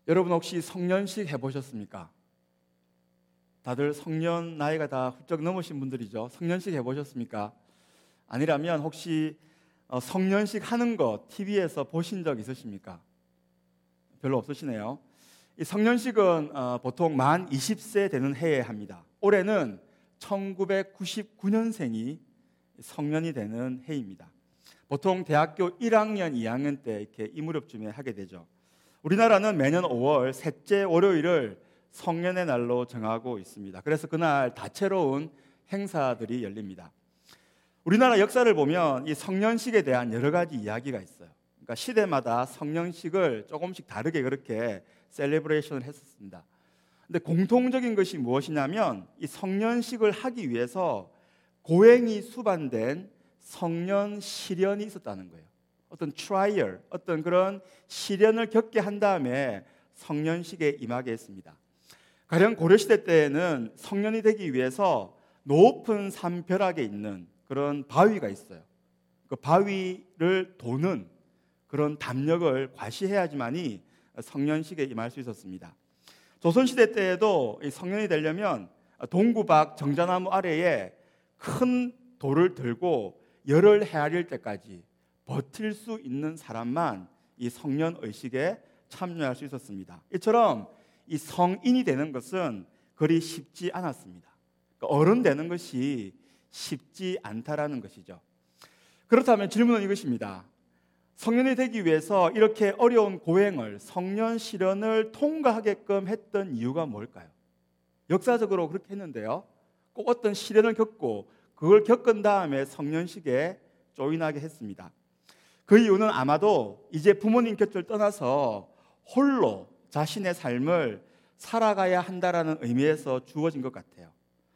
여러분 혹시 성년식 해보셨습니까? 다들 성년 나이가 다 훌쩍 넘으신 분들이죠. 성년식 해보셨습니까? 아니라면 혹시 성년식 하는 거 TV에서 보신 적 있으십니까? 별로 없으시네요. 이 성년식은 보통 만 20세 되는 해에 합니다. 올해는 1999년생이 성년이 되는 해입니다. 보통 대학교 1학년, 2학년 때 이렇게 이 무렵쯤에 하게 되죠. 우리나라는 매년 5월 셋째 월요일을 성년의 날로 정하고 있습니다. 그래서 그날 다채로운 행사들이 열립니다. 우리나라 역사를 보면 이 성년식에 대한 여러 가지 이야기가 있어요. 그러니까 시대마다 성년식을 조금씩 다르게 그렇게 셀레브레이션을 했었습니다. 근데 공통적인 것이 무엇이냐면 이 성년식을 하기 위해서 고행이 수반된 성년 시련이 있었다는 거예요. 어떤 트라이얼, 어떤 그런 시련을 겪게 한 다음에 성년식에 임하게 했습니다. 가령 고려시대 때에는 성년이 되기 위해서 높은 산벼락에 있는 그런 바위가 있어요. 그 바위를 도는 그런 담력을 과시해야지만이 성년식에 임할 수 있었습니다. 조선시대 때에도 이 성년이 되려면 동구박 정자나무 아래에 큰 돌을 들고 열을 헤아릴 때까지 버틸 수 있는 사람만 이 성년 의식에 참여할 수 있었습니다. 이처럼 이 성인이 되는 것은 그리 쉽지 않았습니다. 그러니까 어른 되는 것이 쉽지 않다라는 것이죠. 그렇다면 질문은 이것입니다. 성년이 되기 위해서 이렇게 어려운 고행을, 성년 시련을 통과하게끔 했던 이유가 뭘까요? 역사적으로 그렇게 했는데요. 꼭 어떤 시련을 겪고 그걸 겪은 다음에 성년식에 조인하게 했습니다. 그 이유는 아마도 이제 부모님 곁을 떠나서 홀로 자신의 삶을 살아가야 한다라는 의미에서 주어진 것 같아요.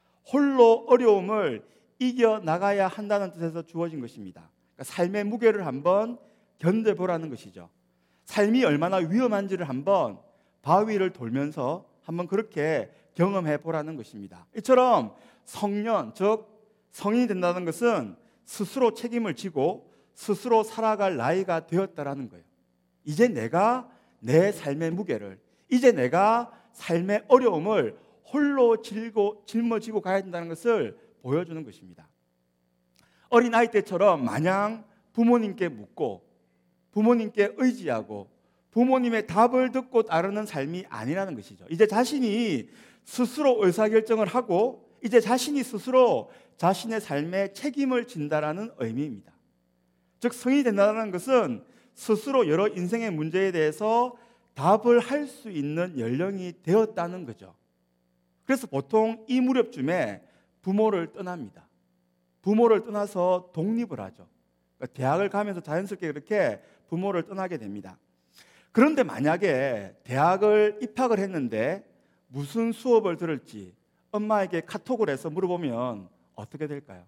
홀로 어려움을 이겨나가야 한다는 뜻에서 주어진 것입니다. 그러니까 삶의 무게를 한번 견뎌보라는 것이죠. 삶이 얼마나 위험한지를 한번 바위를 돌면서 한번 그렇게 경험해 보라는 것입니다. 이처럼 성년, 즉 성인이 된다는 것은 스스로 책임을 지고 스스로 살아갈 나이가 되었다라는 거예요. 이제 내가 내 삶의 무게를, 이제 내가 삶의 어려움을 홀로 짊어지고 가야 된다는 것을 보여주는 것입니다. 어린아이 때처럼 마냥 부모님께 묻고 부모님께 의지하고 부모님의 답을 듣고 따르는 삶이 아니라는 것이죠. 이제 자신이 스스로 의사결정을 하고 이제 자신이 스스로 자신의 삶에 책임을 진다라는 의미입니다. 즉 성인이 된다는 것은 스스로 여러 인생의 문제에 대해서 답을 할 수 있는 연령이 되었다는 거죠. 그래서 보통 이 무렵쯤에 부모를 떠납니다. 부모를 떠나서 독립을 하죠. 그러니까 대학을 가면서 자연스럽게 그렇게 부모를 떠나게 됩니다. 그런데 만약에 대학을 입학을 했는데 무슨 수업을 들을지 엄마에게 카톡을 해서 물어보면 어떻게 될까요?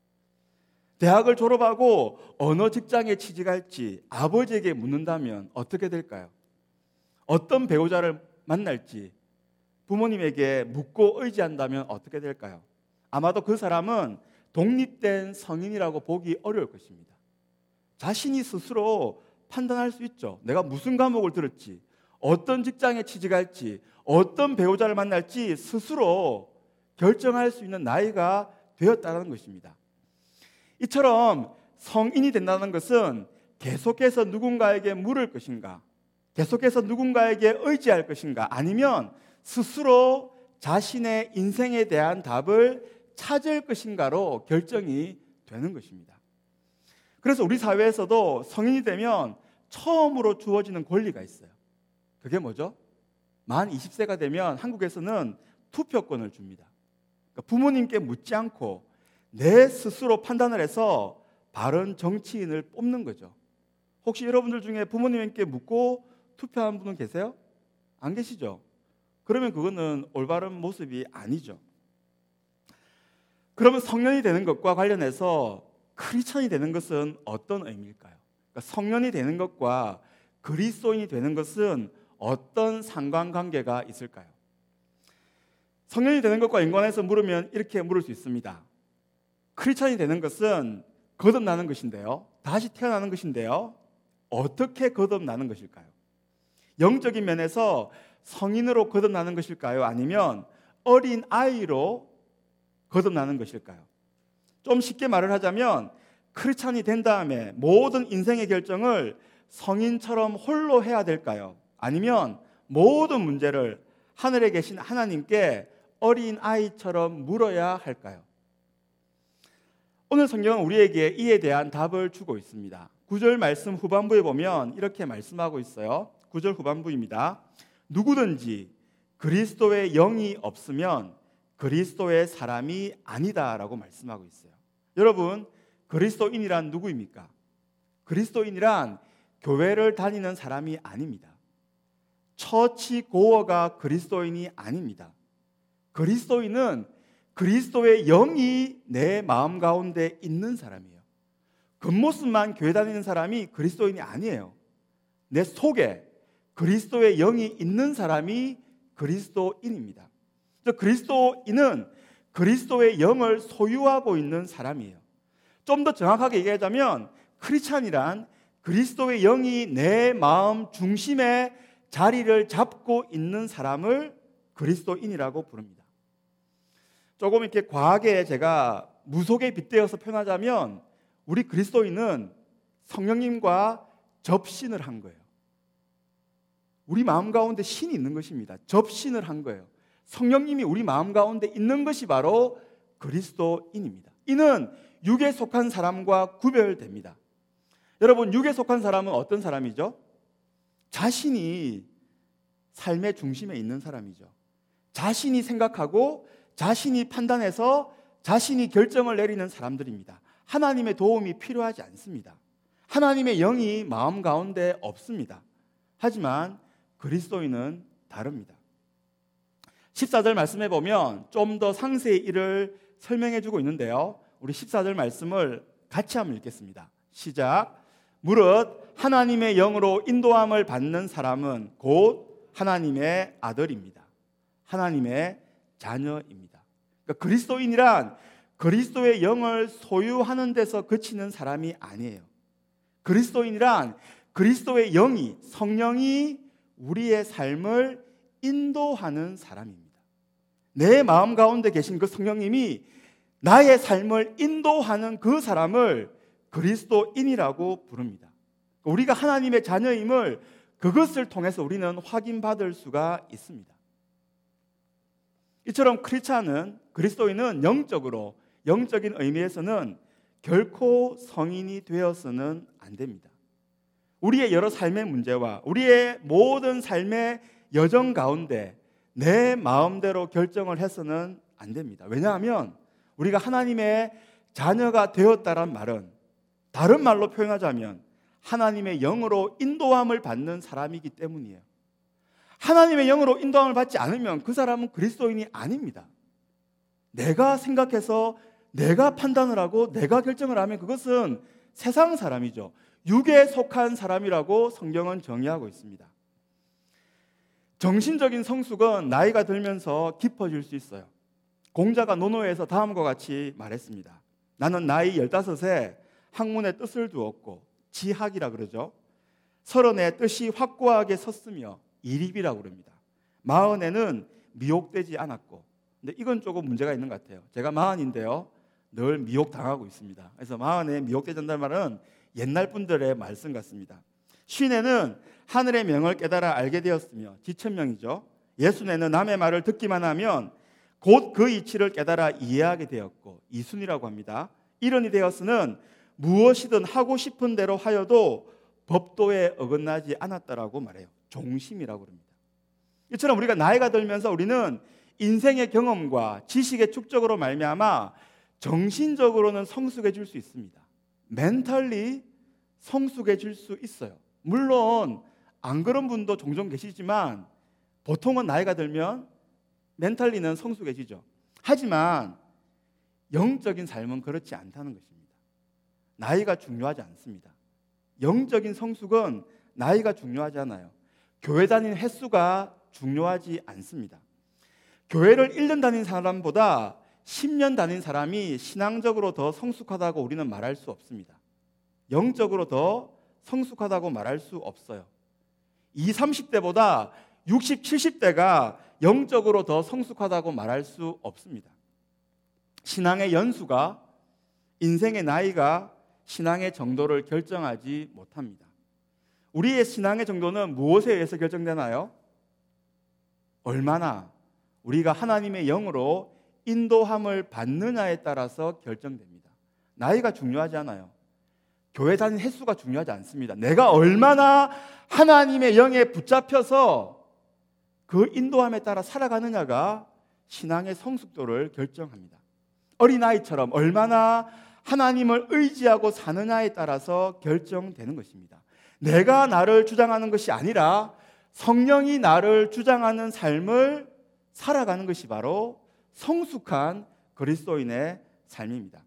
대학을 졸업하고 어느 직장에 취직할지 아버지에게 묻는다면 어떻게 될까요? 어떤 배우자를 만날지 부모님에게 묻고 의지한다면 어떻게 될까요? 아마도 그 사람은 독립된 성인이라고 보기 어려울 것입니다. 자신이 스스로 판단할 수 있죠. 내가 무슨 과목을 들을지, 어떤 직장에 취직할지, 어떤 배우자를 만날지 스스로 결정할 수 있는 나이가 되었다는 것입니다. 이처럼 성인이 된다는 것은 계속해서 누군가에게 물을 것인가, 계속해서 누군가에게 의지할 것인가, 아니면 스스로 자신의 인생에 대한 답을 찾을 것인가로 결정이 되는 것입니다. 그래서 우리 사회에서도 성인이 되면 처음으로 주어지는 권리가 있어요. 그게 뭐죠? 만 20세가 되면 한국에서는 투표권을 줍니다. 그러니까 부모님께 묻지 않고 내 스스로 판단을 해서 바른 정치인을 뽑는 거죠. 혹시 여러분들 중에 부모님께 묻고 투표한 분은 계세요? 안 계시죠? 그러면 그거는 올바른 모습이 아니죠. 그러면 성년이 되는 것과 관련해서 크리스천이 되는 것은 어떤 의미일까요? 그러니까 성년이 되는 것과 그리스도인이 되는 것은 어떤 상관관계가 있을까요? 성년이 되는 것과 연관해서 물으면 이렇게 물을 수 있습니다. 크리스천이 되는 것은 거듭나는 것인데요. 다시 태어나는 것인데요. 어떻게 거듭나는 것일까요? 영적인 면에서 성인으로 거듭나는 것일까요? 아니면 어린 아이로 거듭나는 것일까요? 좀 쉽게 말을 하자면 크리스찬이 된 다음에 모든 인생의 결정을 성인처럼 홀로 해야 될까요? 아니면 모든 문제를 하늘에 계신 하나님께 어린 아이처럼 물어야 할까요? 오늘 성경은 우리에게 이에 대한 답을 주고 있습니다. 9절 말씀 후반부에 보면 이렇게 말씀하고 있어요. 9절 후반부입니다. 누구든지 그리스도의 영이 없으면 그리스도의 사람이 아니다라고 말씀하고 있어요. 여러분, 그리스도인이란 누구입니까? 그리스도인이란 교회를 다니는 사람이 아닙니다. 처치 고어가 그리스도인이 아닙니다. 그리스도인은 그리스도의 영이 내 마음 가운데 있는 사람이에요. 겉모습만 교회 다니는 사람이 그리스도인이 아니에요. 내 속에 그리스도의 영이 있는 사람이 그리스도인입니다. 그리스도인은 그리스도의 영을 소유하고 있는 사람이에요. 좀 더 정확하게 얘기하자면 크리스찬이란 그리스도의 영이 내 마음 중심에 자리를 잡고 있는 사람을 그리스도인이라고 부릅니다. 조금 이렇게 과하게 제가 무속에 빗대어서 표현하자면 우리 그리스도인은 성령님과 접신을 한 거예요. 우리 마음 가운데 신이 있는 것입니다. 접신을 한 거예요. 성령님이 우리 마음 가운데 있는 것이 바로 그리스도인입니다. 이는 육에 속한 사람과 구별됩니다. 여러분, 육에 속한 사람은 어떤 사람이죠? 자신이 삶의 중심에 있는 사람이죠. 자신이 생각하고 자신이 판단해서 자신이 결정을 내리는 사람들입니다. 하나님의 도움이 필요하지 않습니다. 하나님의 영이 마음 가운데 없습니다. 하지만 그리스도인은 다릅니다. 14절 말씀해 보면 좀 더 상세히 이를 설명해 주고 있는데요. 우리 14절 말씀을 같이 한번 읽겠습니다. 시작. 무릇 하나님의 영으로 인도함을 받는 사람은 곧 하나님의 아들입니다. 하나님의 자녀입니다. 그러니까 그리스도인이란 그리스도의 영을 소유하는 데서 그치는 사람이 아니에요. 그리스도인이란 그리스도의 영이, 성령이 우리의 삶을 인도하는 사람입니다. 내 마음 가운데 계신 그 성령님이 나의 삶을 인도하는 그 사람을 그리스도인이라고 부릅니다. 우리가 하나님의 자녀임을 그것을 통해서 우리는 확인받을 수가 있습니다. 이처럼 크리스찬은, 그리스도인은 영적인 의미에서는 결코 성인이 되어서는 안 됩니다. 우리의 여러 삶의 문제와 우리의 모든 삶의 여정 가운데 내 마음대로 결정을 해서는 안 됩니다. 왜냐하면 우리가 하나님의 자녀가 되었다란 말은, 다른 말로 표현하자면 하나님의 영으로 인도함을 받는 사람이기 때문이에요. 하나님의 영으로 인도함을 받지 않으면 그 사람은 그리스도인이 아닙니다. 내가 생각해서 내가 판단을 하고 내가 결정을 하면 그것은 세상 사람이죠. 육에 속한 사람이라고 성경은 정의하고 있습니다. 정신적인 성숙은 나이가 들면서 깊어질 수 있어요. 공자가 논어에서 다음과 같이 말했습니다. 나는 나이 15에 학문의 뜻을 두었고, 지학이라 그러죠. 30에 뜻이 확고하게 섰으며 이립이라고 그럽니다. 40에는 미혹되지 않았고, 근데 이건 조금 문제가 있는 것 같아요. 제가 40인데요 늘 미혹당하고 있습니다. 그래서 40에 미혹되지 않는다는 말은 옛날 분들의 말씀 같습니다. 50에는 하늘의 명을 깨달아 알게 되었으며, 지천명이죠. 60에는 남의 말을 듣기만 하면 곧 그 이치를 깨달아 이해하게 되었고, 이순이라고 합니다. 70이 되었으는 무엇이든 하고 싶은 대로 하여도 법도에 어긋나지 않았다라고 말해요. 종심이라고 합니다. 이처럼 우리가 나이가 들면서 우리는 인생의 경험과 지식의 축적으로 말미암아 정신적으로는 성숙해질 수 있습니다. 멘탈리 성숙해질 수 있어요. 물론 안 그런 분도 종종 계시지만 보통은 나이가 들면 멘탈리는 성숙해지죠. 하지만 영적인 삶은 그렇지 않다는 것입니다. 나이가 중요하지 않습니다. 영적인 성숙은 나이가 중요하지 않아요. 교회 다니는 횟수가 중요하지 않습니다. 교회를 1년 다닌 사람보다 10년 다닌 사람이 신앙적으로 더 성숙하다고 우리는 말할 수 없습니다. 영적으로 더 성숙하다고 말할 수 없어요. 20, 30대보다 60, 70대가 영적으로 더 성숙하다고 말할 수 없습니다. 신앙의 연수가, 인생의 나이가 신앙의 정도를 결정하지 못합니다. 우리의 신앙의 정도는 무엇에 의해서 결정되나요? 얼마나 우리가 하나님의 영으로 인도함을 받느냐에 따라서 결정됩니다. 나이가 중요하지 않아요. 교회 다니는 횟수가 중요하지 않습니다. 내가 얼마나 하나님의 영에 붙잡혀서 그 인도함에 따라 살아가느냐가 신앙의 성숙도를 결정합니다. 어린아이처럼 얼마나 하나님을 의지하고 사느냐에 따라서 결정되는 것입니다. 내가 나를 주장하는 것이 아니라 성령이 나를 주장하는 삶을 살아가는 것이 바로 성숙한 그리스도인의 삶입니다.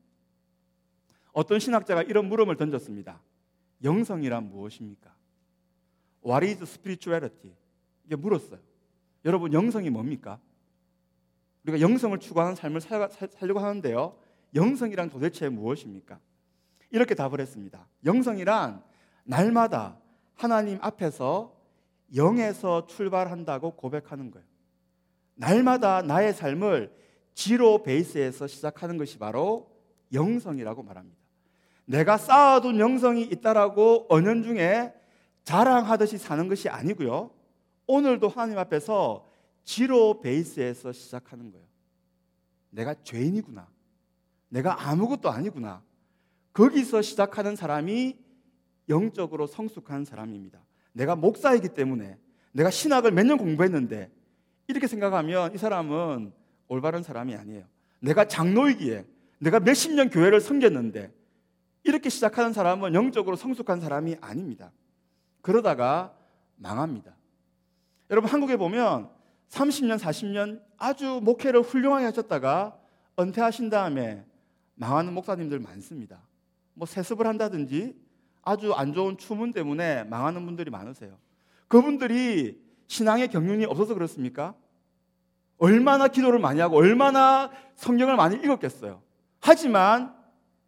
어떤 신학자가 이런 물음을 던졌습니다. 영성이란 무엇입니까? What is spirituality? 이게 물었어요. 여러분, 영성이 뭡니까? 우리가 영성을 추구하는 삶을 살려고 하는데요, 영성이란 도대체 무엇입니까? 이렇게 답을 했습니다. 영성이란 날마다 하나님 앞에서 영에서 출발한다고 고백하는 거예요. 날마다 나의 삶을 지로 베이스에서 시작하는 것이 바로 영성이라고 말합니다. 내가 쌓아둔 영성이 있다라고 은연중에 자랑하듯이 사는 것이 아니고요, 오늘도 하나님 앞에서 지로 베이스에서 시작하는 거예요. 내가 죄인이구나, 내가 아무것도 아니구나, 거기서 시작하는 사람이 영적으로 성숙한 사람입니다. 내가 목사이기 때문에, 내가 신학을 몇 년 공부했는데, 이렇게 생각하면 이 사람은 올바른 사람이 아니에요. 내가 장로이기에 내가 몇십 년 교회를 섬겼는데, 이렇게 시작하는 사람은 영적으로 성숙한 사람이 아닙니다. 그러다가 망합니다. 여러분, 한국에 보면 30년, 40년 아주 목회를 훌륭하게 하셨다가 은퇴하신 다음에 망하는 목사님들 많습니다. 뭐 세습을 한다든지 아주 안 좋은 추문 때문에 망하는 분들이 많으세요. 그분들이 신앙의 경륜이 없어서 그렇습니까? 얼마나 기도를 많이 하고 얼마나 성경을 많이 읽었겠어요. 하지만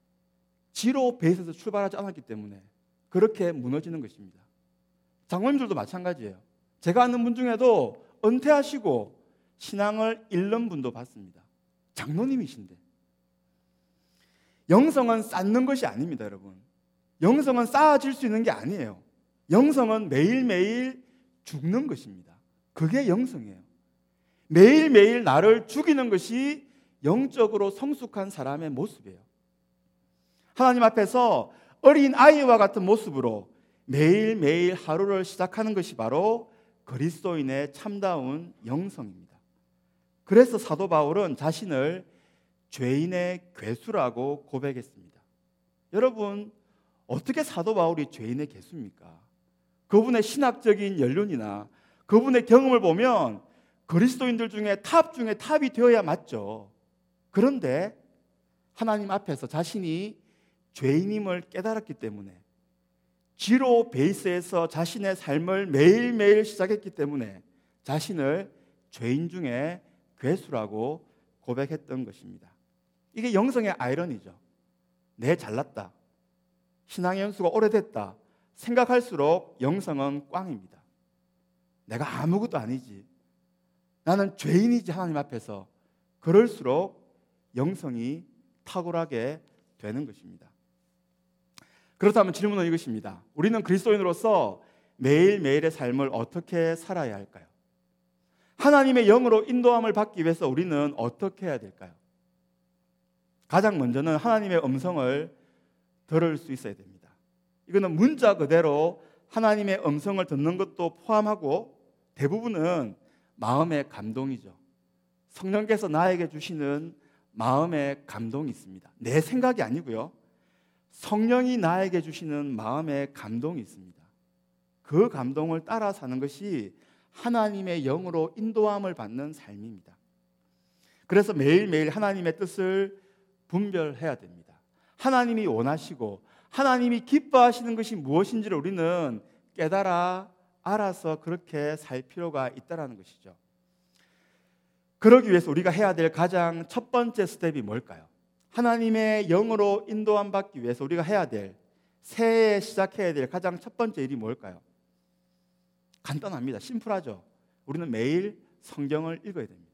지로 베이스에서 출발하지 않았기 때문에 그렇게 무너지는 것입니다. 장로님들도 마찬가지예요. 제가 아는 분 중에도 은퇴하시고 신앙을 잃는 분도 봤습니다. 장로님이신데. 영성은 쌓는 것이 아닙니다, 여러분. 영성은 쌓아질 수 있는 게 아니에요. 영성은 매일매일 죽는 것입니다. 그게 영성이에요. 매일매일 나를 죽이는 것이 영적으로 성숙한 사람의 모습이에요. 하나님 앞에서 어린 아이와 같은 모습으로 매일매일 하루를 시작하는 것이 바로 그리스도인의 참다운 영성입니다. 그래서 사도 바울은 자신을 죄인의 괴수라고 고백했습니다. 여러분, 어떻게 사도 바울이 죄인의 괴수입니까? 그분의 신학적인 연륜이나 그분의 경험을 보면 그리스도인들 중에 탑 중에 탑이 되어야 맞죠. 그런데 하나님 앞에서 자신이 죄인임을 깨달았기 때문에, 지로 베이스에서 자신의 삶을 매일매일 시작했기 때문에 자신을 죄인 중에 괴수라고 고백했던 것입니다. 이게 영성의 아이러니죠. 내 잘났다, 신앙의 연수가 오래됐다 생각할수록 영성은 꽝입니다. 내가 아무것도 아니지, 나는 죄인이지 하나님 앞에서, 그럴수록 영성이 탁월하게 되는 것입니다. 그렇다면 질문은 이것입니다. 우리는 그리스도인으로서 매일매일의 삶을 어떻게 살아야 할까요? 하나님의 영으로 인도함을 받기 위해서 우리는 어떻게 해야 될까요? 가장 먼저는 하나님의 음성을 들을 수 있어야 됩니다. 이거는 문자 그대로 하나님의 음성을 듣는 것도 포함하고 대부분은 마음의 감동이죠. 성령께서 나에게 주시는 마음의 감동이 있습니다. 내 생각이 아니고요, 성령이 나에게 주시는 마음의 감동이 있습니다. 그 감동을 따라 사는 것이 하나님의 영으로 인도함을 받는 삶입니다. 그래서 매일매일 하나님의 뜻을 분별해야 됩니다. 하나님이 원하시고 하나님이 기뻐하시는 것이 무엇인지를 우리는 깨달아 알아서 그렇게 살 필요가 있다는 것이죠. 그러기 위해서 우리가 해야 될 가장 첫 번째 스텝이 뭘까요? 하나님의 영으로 인도함 받기 위해서 우리가 해야 될, 새해에 시작해야 될 가장 첫 번째 일이 뭘까요? 간단합니다. 심플하죠. 우리는 매일 성경을 읽어야 됩니다.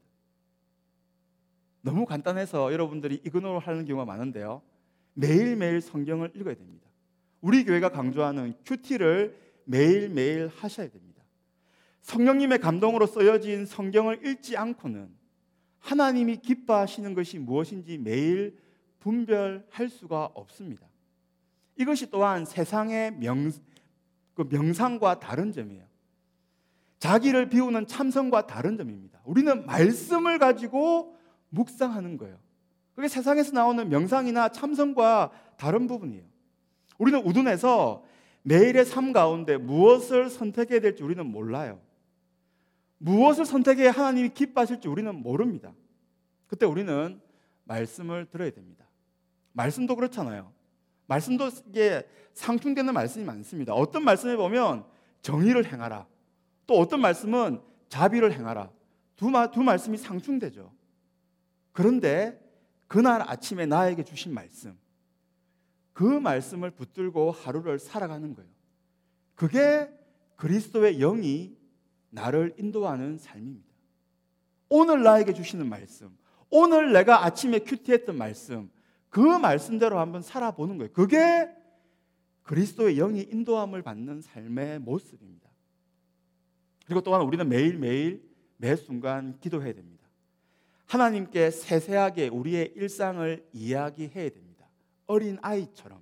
너무 간단해서 여러분들이 이그노를 하는 경우가 많은데요. 매일매일 성경을 읽어야 됩니다. 우리 교회가 강조하는 큐티를 매일매일 하셔야 됩니다. 성령님의 감동으로 쓰여진 성경을 읽지 않고는 하나님이 기뻐하시는 것이 무엇인지 매일 분별할 수가 없습니다. 이것이 또한 세상의 명상과 다른 점이에요. 자기를 비우는 참선과 다른 점입니다. 우리는 말씀을 가지고 묵상하는 거예요. 그게 세상에서 나오는 명상이나 참선과 다른 부분이에요. 우리는 우둔해서 매일의 삶 가운데 무엇을 선택해야 될지 우리는 몰라요. 무엇을 선택해야 하나님이 기뻐하실지 우리는 모릅니다. 그때 우리는 말씀을 들어야 됩니다. 말씀도 그렇잖아요. 말씀도 이게 상충되는 말씀이 많습니다. 어떤 말씀에 보면 정의를 행하라. 또 어떤 말씀은 자비를 행하라. 두 말씀이 상충되죠. 그런데 그날 아침에 나에게 주신 말씀, 그 말씀을 붙들고 하루를 살아가는 거예요. 그게 그리스도의 영이 나를 인도하는 삶입니다. 오늘 나에게 주시는 말씀, 오늘 내가 아침에 큐티했던 말씀, 그 말씀대로 한번 살아보는 거예요. 그게 그리스도의 영이 인도함을 받는 삶의 모습입니다. 그리고 또한 우리는 매일매일 매 순간 기도해야 됩니다. 하나님께 세세하게 우리의 일상을 이야기해야 됩니다. 어린 아이처럼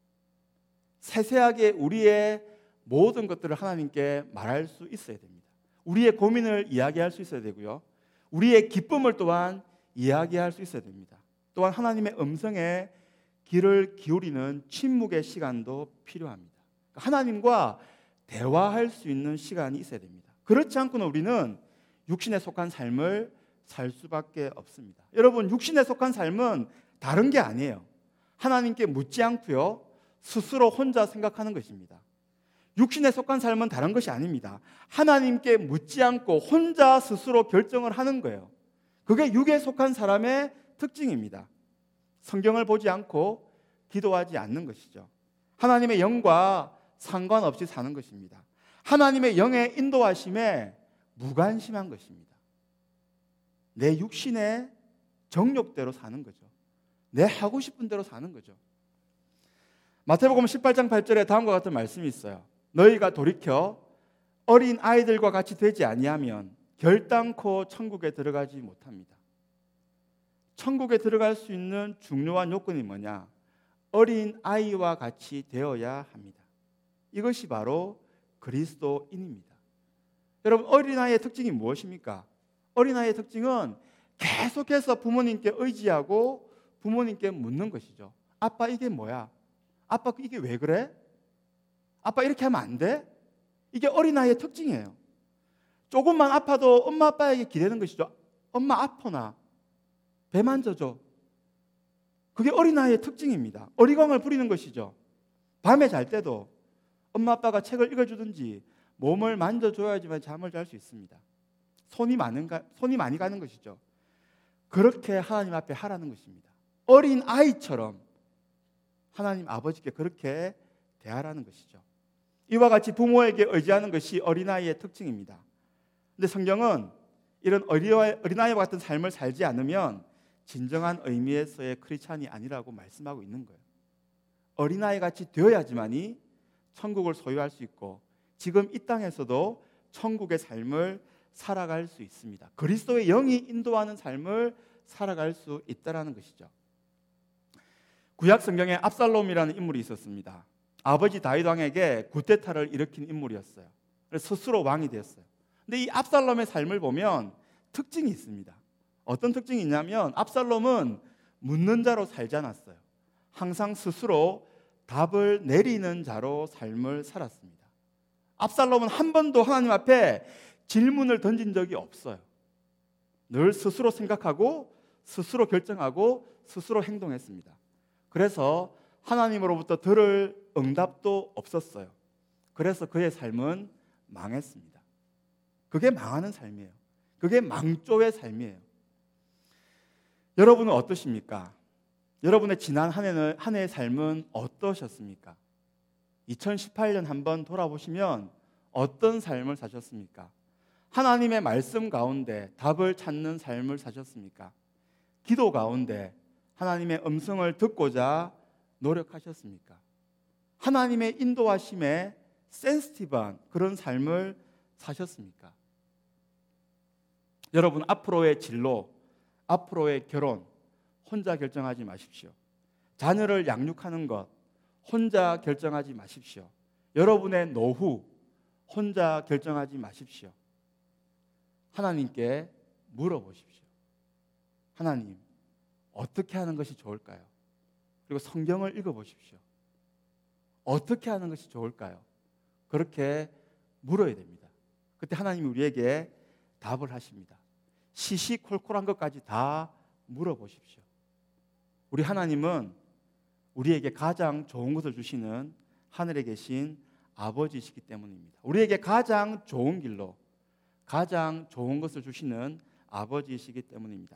세세하게 우리의 모든 것들을 하나님께 말할 수 있어야 됩니다. 우리의 고민을 이야기할 수 있어야 되고요. 우리의 기쁨을 또한 이야기할 수 있어야 됩니다. 또한 하나님의 음성에 귀를 기울이는 침묵의 시간도 필요합니다. 하나님과 대화할 수 있는 시간이 있어야 됩니다. 그렇지 않고는 우리는 육신에 속한 삶을 살 수밖에 없습니다. 여러분, 육신에 속한 삶은 다른 게 아니에요. 하나님께 묻지 않고요, 스스로 혼자 생각하는 것입니다. 육신에 속한 삶은 다른 것이 아닙니다. 하나님께 묻지 않고 혼자 스스로 결정을 하는 거예요. 그게 육에 속한 사람의 특징입니다. 성경을 보지 않고 기도하지 않는 것이죠. 하나님의 영과 상관없이 사는 것입니다. 하나님의 영의 인도하심에 무관심한 것입니다. 내 육신의 정욕대로 사는 거죠. 내 하고 싶은 대로 사는 거죠. 마태복음 18장 8절에 다음과 같은 말씀이 있어요. 너희가 돌이켜 어린 아이들과 같이 되지 아니하면 결단코 천국에 들어가지 못합니다. 천국에 들어갈 수 있는 중요한 요건이 뭐냐? 어린 아이와 같이 되어야 합니다. 이것이 바로 그리스도인입니다. 여러분, 어린아이의 특징이 무엇입니까? 어린아이의 특징은 계속해서 부모님께 의지하고 부모님께 묻는 것이죠. 아빠 이게 뭐야? 아빠 이게 왜 그래? 아빠 이렇게 하면 안 돼? 이게 어린아이의 특징이에요. 조금만 아파도 엄마 아빠에게 기대는 것이죠. 엄마 아프나? 배 만져줘. 그게 어린아이의 특징입니다. 어리광을 부리는 것이죠. 밤에 잘 때도 엄마 아빠가 책을 읽어주든지 몸을 만져줘야지만 잠을 잘 수 있습니다. 손이 많이 가는 것이죠. 그렇게 하나님 앞에 하라는 것입니다. 어린 아이처럼 하나님 아버지께 그렇게 대하라는 것이죠. 이와 같이 부모에게 의지하는 것이 어린아이의 특징입니다. 그런데 성경은 이런 어린아이와 같은 삶을 살지 않으면 진정한 의미에서의 크리스찬이 아니라고 말씀하고 있는 거예요. 어린아이 같이 되어야지만이 천국을 소유할 수 있고 지금 이 땅에서도 천국의 삶을 살아갈 수 있습니다. 그리스도의 영이 인도하는 삶을 살아갈 수 있다는 것이죠. 구약 성경에 압살롬이라는 인물이 있었습니다. 아버지 다윗 왕에게 구테타를 일으킨 인물이었어요. 그래서 스스로 왕이 되었어요. 근데 이 압살롬의 삶을 보면 특징이 있습니다. 어떤 특징이 있냐면 압살롬은 묻는 자로 살지 않았어요. 항상 스스로 답을 내리는 자로 삶을 살았습니다. 압살롬은 한 번도 하나님 앞에 질문을 던진 적이 없어요. 늘 스스로 생각하고 스스로 결정하고 스스로 행동했습니다. 그래서 하나님으로부터 들을 응답도 없었어요. 그래서 그의 삶은 망했습니다. 그게 망하는 삶이에요. 그게 망조의 삶이에요. 여러분은 어떠십니까? 여러분의 지난 한 해의 삶은 어떠셨습니까? 2018년 한번 돌아보시면 어떤 삶을 사셨습니까? 하나님의 말씀 가운데 답을 찾는 삶을 사셨습니까? 기도 가운데 하나님의 음성을 듣고자 노력하셨습니까? 하나님의 인도하심에 센시티브한 그런 삶을 사셨습니까? 여러분, 앞으로의 진로, 앞으로의 결혼 혼자 결정하지 마십시오. 자녀를 양육하는 것 혼자 결정하지 마십시오. 여러분의 노후 혼자 결정하지 마십시오. 하나님께 물어보십시오. 하나님, 어떻게 하는 것이 좋을까요? 그리고 성경을 읽어보십시오. 어떻게 하는 것이 좋을까요? 그렇게 물어야 됩니다. 그때 하나님이 우리에게 답을 하십니다. 시시콜콜한 것까지 다 물어보십시오. 우리 하나님은 우리에게 가장 좋은 것을 주시는 하늘에 계신 아버지이시기 때문입니다. 우리에게 가장 좋은 길로 가장 좋은 것을 주시는 아버지이시기 때문입니다.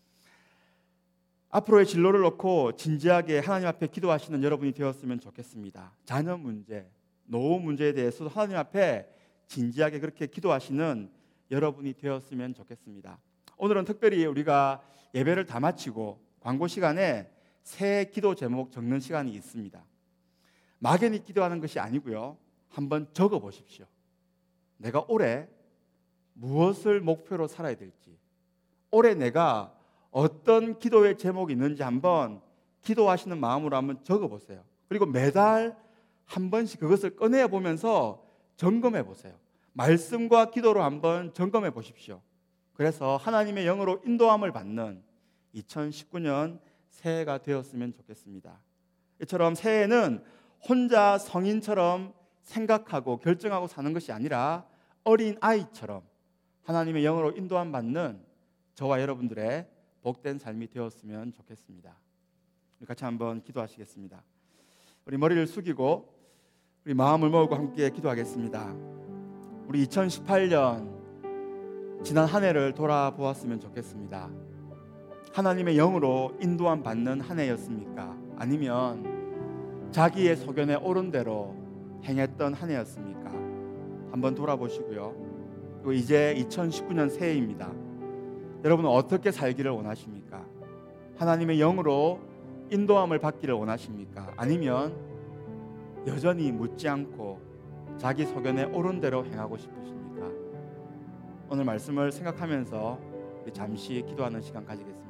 앞으로의 진로를 놓고 진지하게 하나님 앞에 기도하시는 여러분이 되었으면 좋겠습니다. 자녀 문제, 노후 문제에 대해서도 하나님 앞에 진지하게 그렇게 기도하시는 여러분이 되었으면 좋겠습니다. 오늘은 특별히 우리가 예배를 다 마치고 광고 시간에 새 기도 제목 적는 시간이 있습니다. 막연히 기도하는 것이 아니고요. 한번 적어 보십시오. 내가 올해 무엇을 목표로 살아야 될지, 올해 내가 어떤 기도의 제목이 있는지 한번 기도하시는 마음으로 한번 적어보세요. 그리고 매달 한 번씩 그것을 꺼내 보면서 점검해 보세요. 말씀과 기도로 한번 점검해 보십시오. 그래서 하나님의 영으로 인도함을 받는 2019년 새해가 되었으면 좋겠습니다. 이처럼 새해는 혼자 성인처럼 생각하고 결정하고 사는 것이 아니라 어린 아이처럼 하나님의 영으로 인도함 받는 저와 여러분들의 복된 삶이 되었으면 좋겠습니다. 우리 같이 한번 기도하시겠습니다. 우리 머리를 숙이고 우리 마음을 모으고 함께 기도하겠습니다. 우리 2018년 지난 한 해를 돌아보았으면 좋겠습니다. 하나님의 영으로 인도함 받는 한 해였습니까? 아니면 자기의 소견에 옳은 대로 행했던 한 해였습니까? 한번 돌아보시고요. 그리고 이제 2019년 새해입니다. 여러분은 어떻게 살기를 원하십니까? 하나님의 영으로 인도함을 받기를 원하십니까? 아니면 여전히 묻지 않고 자기 소견에 옳은 대로 행하고 싶으십니까? 오늘 말씀을 생각하면서 잠시 기도하는 시간 가지겠습니다.